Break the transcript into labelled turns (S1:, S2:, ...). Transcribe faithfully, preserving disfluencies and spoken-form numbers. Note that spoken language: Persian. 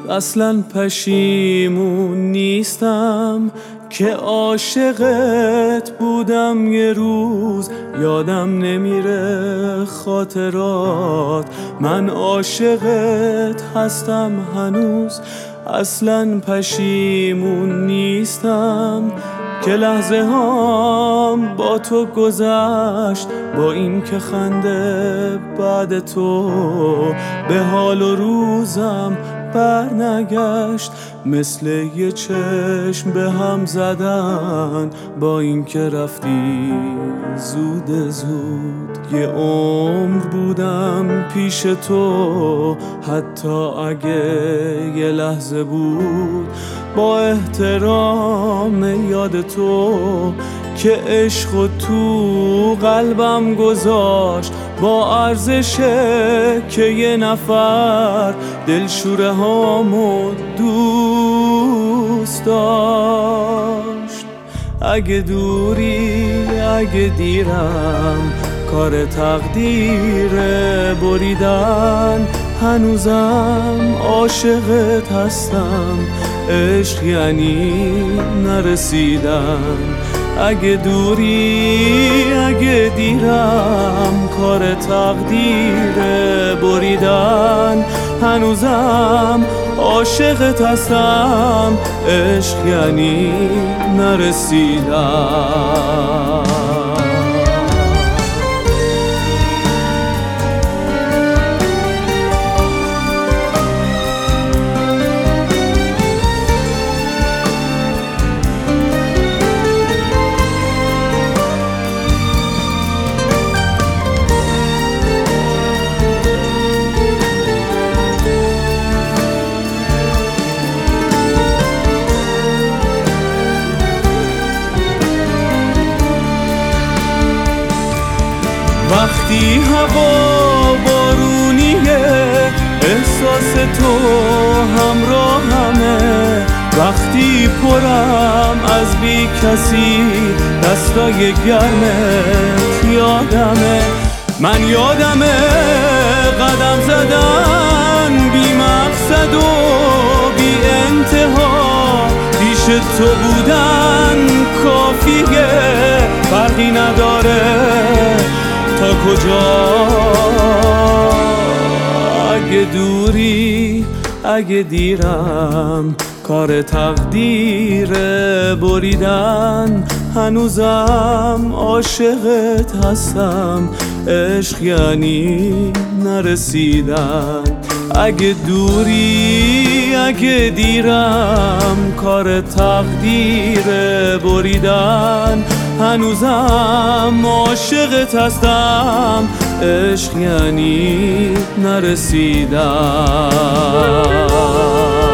S1: اصلا پشیمون نیستم که عاشقت بودم یه روز، یادم نمیره خاطرات، من عاشقت هستم هنوز. اصلا پشیمون نیستم که لحظه هام با تو گذشت، با این که خنده بعد تو به حال و روزم برنگشت. مثل یه چشم به هم زدن با این که رفتی زود زود. یه عمر بودم پیش تو، حتی اگه یه لحظه بود، با احترام یاد تو که عشق و تو قلبم گذاشت، با ارزشه که یه نفر دلشوره هامو دوست داشت. اگه دوری اگه دیرم کار تقدیره بریدن، هنوزم عاشقت هستم، عشق یعنی نرسیدن. اگه دوری اگه دیرم کار تقدیره بریدن، هنوزم عاشقت هستم، عشق یعنی نرسیدن. وقتی هوا بارونیه احساس تو همراهمه، وقتی پرم از بی کسی دستای گرمت یادمه. من یادمه قدم زدن بی مقصد و بی انتها، پیش تو بودن کافیه، فرقی نداره تا کجا. اگه دوری اگه دیرم کار تقدیره بریدن، هنوزم عاشقت هستم، عشق یعنی نرسیدن. اگه دوری اگه دیرم کار تقدیره بریدن، هنوزم عاشقت هستم، عشق یعنی نرسیدن.